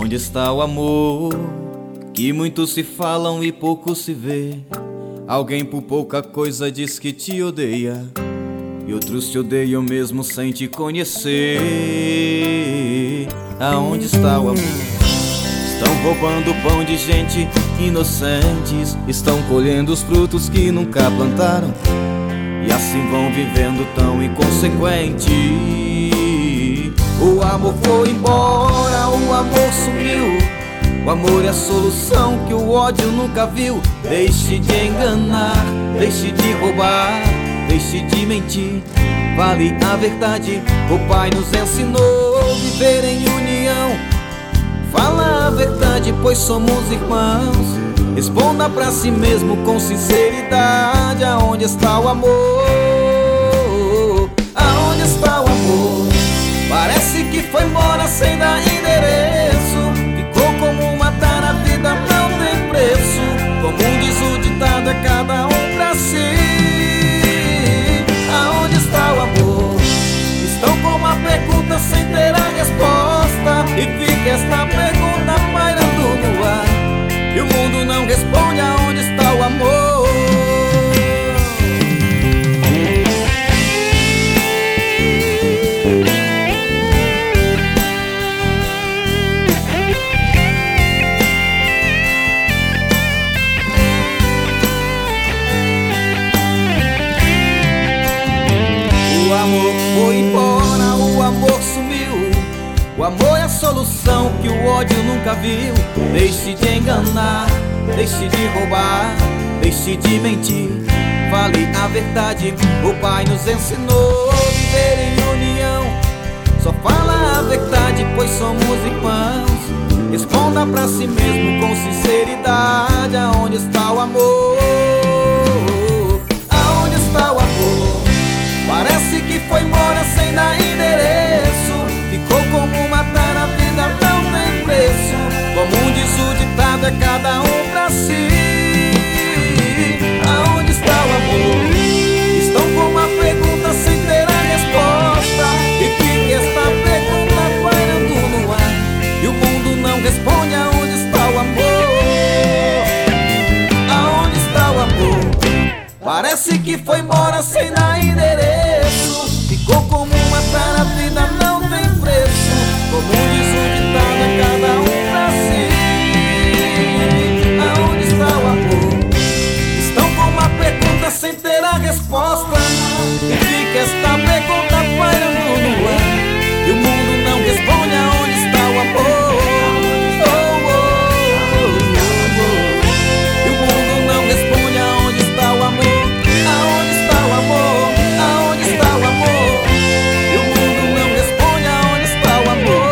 Onde está o amor que muitos se falam e pouco se vê? Alguém por pouca coisa diz que te odeia, e outros te odeiam mesmo sem te conhecer. Aonde está o amor? Estão roubando o pão de gente inocentes, estão colhendo os frutos que nunca plantaram, e assim vão vivendo tão inconsequente. O amor foi embora, o amor sumiu. O amor é a solução que o ódio nunca viu. Deixe de enganar, deixe de roubar, deixe de mentir, fale a verdade. O Pai nos ensinou a viver em união. Fala a verdade, pois somos irmãos. Responda pra si mesmo com sinceridade. Aonde está o amor? Aonde está o amor? Parece que foi embora sem dar endereço. Ficou como matar a vida, não tem preço. Como diz o ditado, é cada um pra si. Aonde está o amor? Estão com uma pergunta sem ter a resposta, e fica esta pergunta pairando no ar, e o mundo não responde. Aonde está o amor? O amor foi embora, o amor sumiu. O amor é a solução que o ódio nunca viu. Deixe de enganar, deixe de roubar, deixe de mentir, fale a verdade. O Pai nos ensinou a viver em união. Só fala a verdade, pois somos irmãos. Responda pra si mesmo com sinceridade. Aonde está o amor? Aonde está o amor? Parece que foi embora sem dar endereço. Ficou como matar a vida, não tem preço. Como diz o ditado, é cada um pra si. Aonde está o amor? Estão com uma pergunta sem ter a resposta, e fica esta pergunta pairando no ar, e o mundo não responde. Aonde está o amor? Aonde está o amor? Parece que foi embora sem dar endereço. Ficou como matar a vida, não tem preço. Como diz o ditado, é cada um pra si. Aonde está o amor? Estão com uma pergunta sem ter a resposta, e fica esta pergunta pairando no ar, e o mundo não responde. Aonde está o amor? Oh, oh, oh, oh. E o mundo não responde. Aonde está o amor? Aonde está o amor? Aonde está o amor? E o mundo não responde. Aonde está o amor?